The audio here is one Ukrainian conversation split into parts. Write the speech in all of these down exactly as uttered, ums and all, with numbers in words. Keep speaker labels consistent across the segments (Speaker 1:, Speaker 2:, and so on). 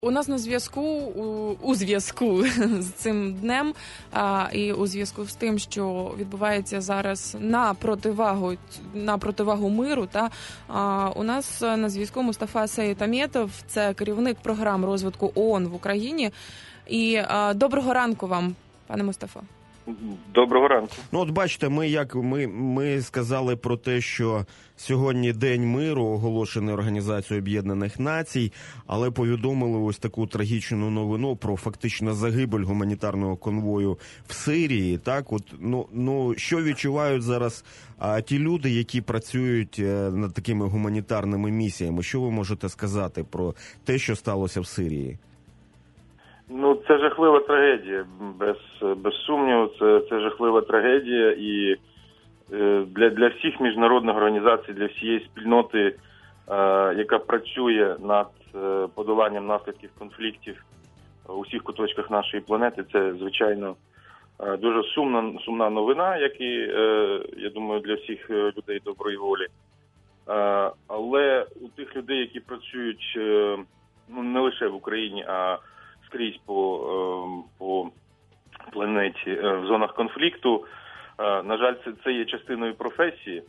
Speaker 1: У нас на зв'язку, у, у зв'язку з цим днем а, і у зв'язку з тим, що відбувається зараз на противагу, на противагу миру, та, а, у нас на зв'язку Мустафа Сеїд Аметов, це керівник програм розвитку ООН в Україні. І а, доброго ранку вам, пане Мустафа.
Speaker 2: Доброго ранку.
Speaker 3: Ну, от бачите, ми як ми, ми сказали про те, що сьогодні День миру, оголошений Організацією Об'єднаних Націй, але повідомили ось таку трагічну новину про фактично загибель гуманітарного конвою в Сирії. Так, от ну ну що відчувають зараз а, ті люди, які працюють а, над такими гуманітарними місіями? Що ви можете сказати про те, що сталося в Сирії?
Speaker 2: Ну, це жахлива трагедія, без, без сумніву, це, це жахлива трагедія, і е, для, для всіх міжнародних організацій, для всієї спільноти, е, яка працює над е, подоланням наслідків конфліктів у всіх куточках нашої планети, це, звичайно, е, дуже сумна, сумна новина, як і, е, я думаю, для всіх людей доброї волі. Е, але у тих людей, які працюють е, ну, не лише в Україні, а скрізь по, по планеті в зонах конфлікту. На жаль, це, це є частиною професії.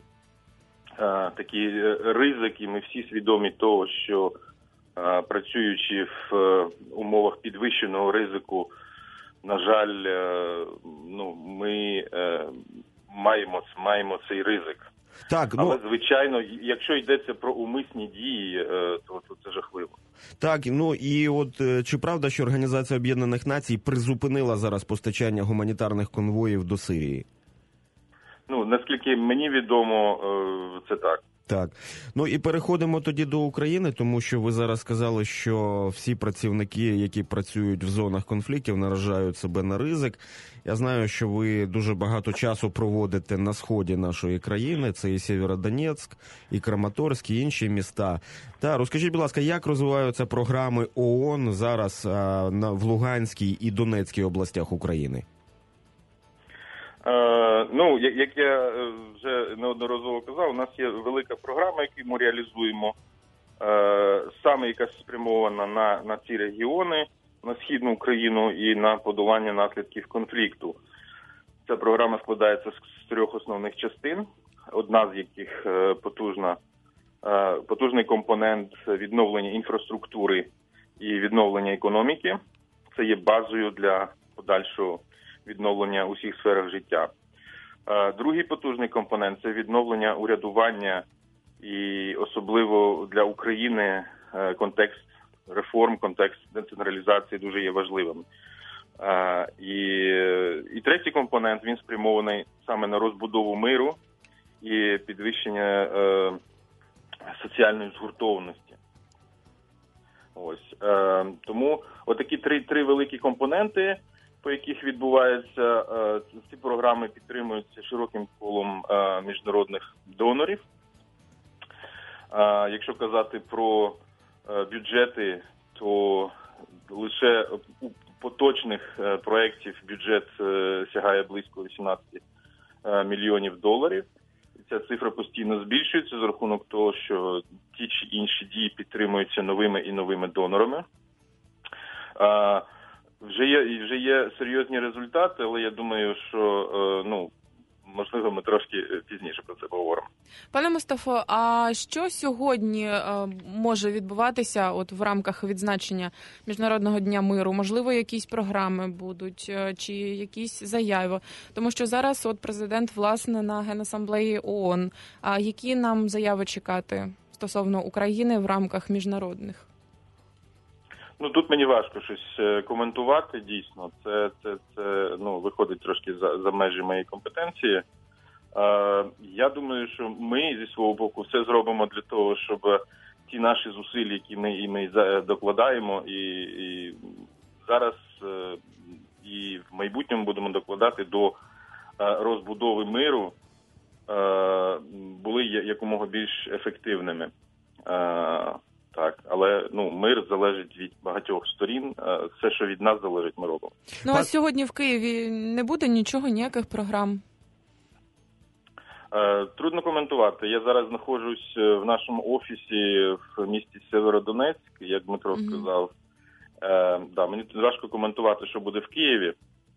Speaker 2: Такі ризики, ми всі свідомі того, що працюючи в умовах підвищеного ризику, на жаль, ну, ми маємо, маємо цей ризик.
Speaker 3: Так,
Speaker 2: але,
Speaker 3: ну...
Speaker 2: звичайно, якщо йдеться про умисні дії, то, то це жахливо.
Speaker 3: Так, ну і от чи правда, що Організація Об'єднаних Націй призупинила зараз постачання гуманітарних конвоїв до Сирії?
Speaker 2: Ну, наскільки мені відомо, це так.
Speaker 3: Так. Ну і переходимо тоді до України, тому що ви зараз сказали, що всі працівники, які працюють в зонах конфліктів, наражають себе на ризик. Я знаю, що ви дуже багато часу проводите на сході нашої країни, це і Сєвєродонецьк, і Краматорськ, і інші міста. Та розкажіть, будь ласка, як розвиваються програми ООН зараз а, на, в Луганській і Донецькій областях України?
Speaker 2: Е, ну, як, як я вже неодноразово казав, у нас є велика програма, яку ми реалізуємо, е, саме яка спрямована на, на ці регіони, на Східну Україну і на подолання наслідків конфлікту. Ця програма складається з трьох основних частин, одна з яких е, потужна, е, потужний компонент відновлення інфраструктури і відновлення економіки. Це є базою для подальшого відновлення у всіх сферах життя. Другий потужний компонент – це відновлення урядування і особливо для України контекст реформ, контекст децентралізації дуже є важливим. І, і третій компонент, він спрямований саме на розбудову миру і підвищення е, соціальної згуртованості. Ось. Е, тому отакі три, три великі компоненти, по яких відбувається, ці програми підтримуються широким колом міжнародних донорів. Якщо казати про бюджети, то лише у поточних проєктів бюджет сягає близько вісімнадцять мільйонів доларів. Ця цифра постійно збільшується за рахунок того, що ті чи інші дії підтримуються новими і новими донорами. Вже є, вже є серйозні результати, але я думаю, що, ну, можливо, ми трошки пізніше про це поговоримо.
Speaker 1: Пане Мустафо, а що сьогодні може відбуватися от в рамках відзначення Міжнародного дня миру? Можливо, якісь програми будуть чи якісь заяви? Тому що зараз от президент, власне, на Генасамблеї ООН. А які нам заяви чекати стосовно України в рамках міжнародних?
Speaker 2: Ну, тут мені важко щось коментувати, дійсно. Це, це, це ну, виходить трошки за, за межі моєї компетенції. Е, я думаю, що ми зі свого боку все зробимо для того, щоб ті наші зусилля, які ми, і ми докладаємо, і, і зараз, е, і в майбутньому будемо докладати до е, розбудови миру, е, були якомога більш ефективними. Е, Так, але ну мир залежить від багатьох сторін. Все, що від нас залежить, ми робимо.
Speaker 1: Ну а сьогодні в Києві не буде нічого, ніяких програм?
Speaker 2: Е, трудно коментувати. Я зараз знаходжусь в нашому офісі в місті Сєвєродонецьк, як Дмитро mm-hmm. сказав. Е, да, мені важко коментувати, що буде в Києві.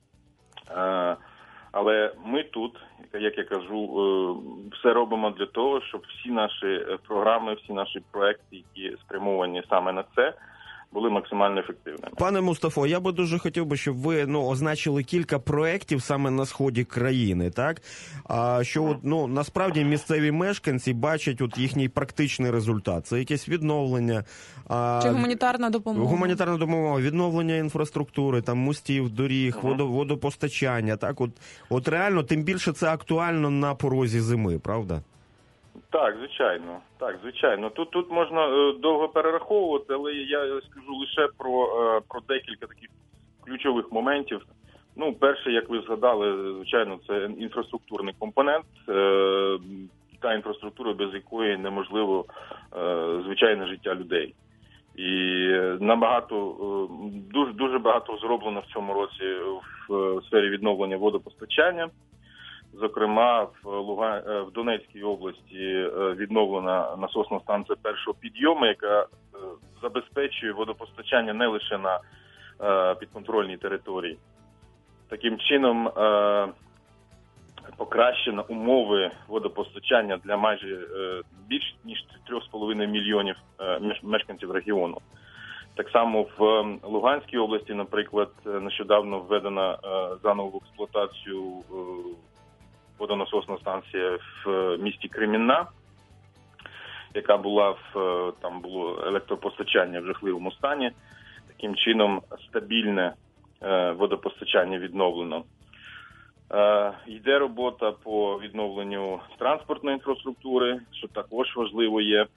Speaker 2: Е, але ми тут, як я кажу, е, все робимо для того, щоб всі наші програми, всі наші проекти, які спрямовані саме на це, були максимально ефективними.
Speaker 3: Пане Мустафо, я би дуже хотів би, щоб ви ну означили кілька проєктів саме на сході країни, так? А що от, ну насправді місцеві мешканці бачать от їхній практичний результат. Це якесь відновлення, а,
Speaker 1: чи гуманітарна допомога.
Speaker 3: Гуманітарна допомога, відновлення інфраструктури, там мостів, доріг, uh-huh. водо, водопостачання. Так, от, от реально, тим більше це актуально на порозі зими, правда?
Speaker 2: Так, звичайно. Так, звичайно. Тут тут можна е, довго перераховувати, але я скажу лише про, е, про декілька таких ключових моментів. Ну, перше, як ви згадали, звичайно, це інфраструктурний компонент. Е, та інфраструктура, без якої неможливо е, звичайне життя людей. І набагато, е, дуже, дуже багато зроблено в цьому році в, в сфері відновлення водопостачання. Зокрема, в Луган... в Донецькій області відновлена насосна станція першого підйому, яка забезпечує водопостачання не лише на підконтрольній території. Таким чином, покращено умови водопостачання для майже більш ніж три з половиною мільйонів мешканців регіону. Так само в Луганській області, наприклад, нещодавно введена заново в експлуатацію водонасосна станція в місті Кремінна, яка була в, там було електропостачання в жахливому стані. Таким чином стабільне е, водопостачання відновлено. Е, йде робота по відновленню транспортної інфраструктури, що також важливо є.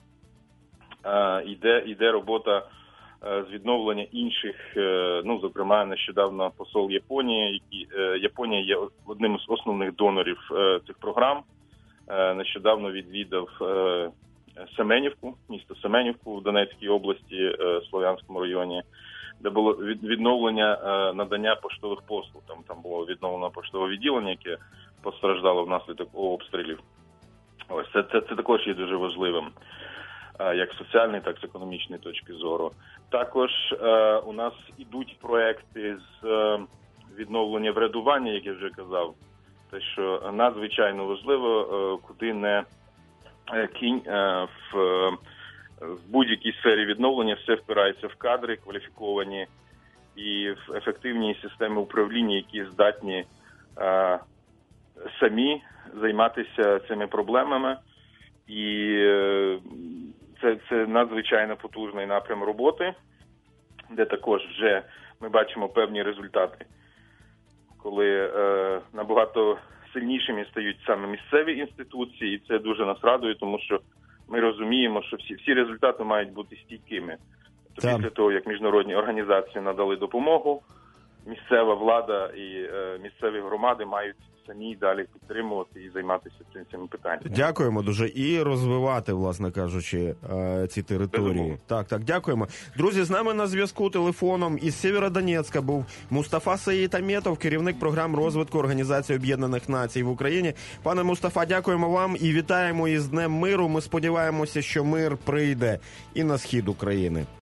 Speaker 2: Е, йде, йде робота е, з відновлення інших, е, ну, зокрема, нещодавно посол Японії, які, е, Японія є одним з основних донорів е, цих програм. Е, нещодавно відвідав е, Семенівку, місто Семенівку в Донецькій області, е, Слов'янському районі, де було відновлення е, надання поштових послуг. Там, там було відновлено поштове відділення, яке постраждало внаслідок обстрілів. Ось це, це, це також є дуже важливим, е, як з соціальної, так і з економічної точки зору. Також е, у нас ідуть проекти з е, відновлення врядування, як я вже казав. Те, що надзвичайно важливо, е, куди не кінь, е, в, в будь-якій сфері відновлення все впирається в кадри кваліфіковані і в ефективні системи управління, які здатні е, самі займатися цими проблемами. І е, це, це надзвичайно потужний напрям роботи, де також вже ми бачимо певні результати, коли е, набагато сильнішими стають саме місцеві інституції, і це дуже нас радує, тому що ми розуміємо, що всі, всі результати мають бути стійкими. Тобто після того, як міжнародні організації надали допомогу, місцева влада і е, місцеві громади мають самі далі підтримувати і займатися цим, цими питаннями.
Speaker 3: Дякуємо дуже. І розвивати, власне кажучи, ці території.
Speaker 2: Безумовно.
Speaker 3: Так, так, дякуємо. Друзі, з нами на зв'язку телефоном із Сєвєродонецька був Мустафа Саїд-Ахметов, керівник програм розвитку Організації Об'єднаних Націй в Україні. Пане Мустафа, дякуємо вам і вітаємо із Днем миру. Ми сподіваємося, що мир прийде і на схід України.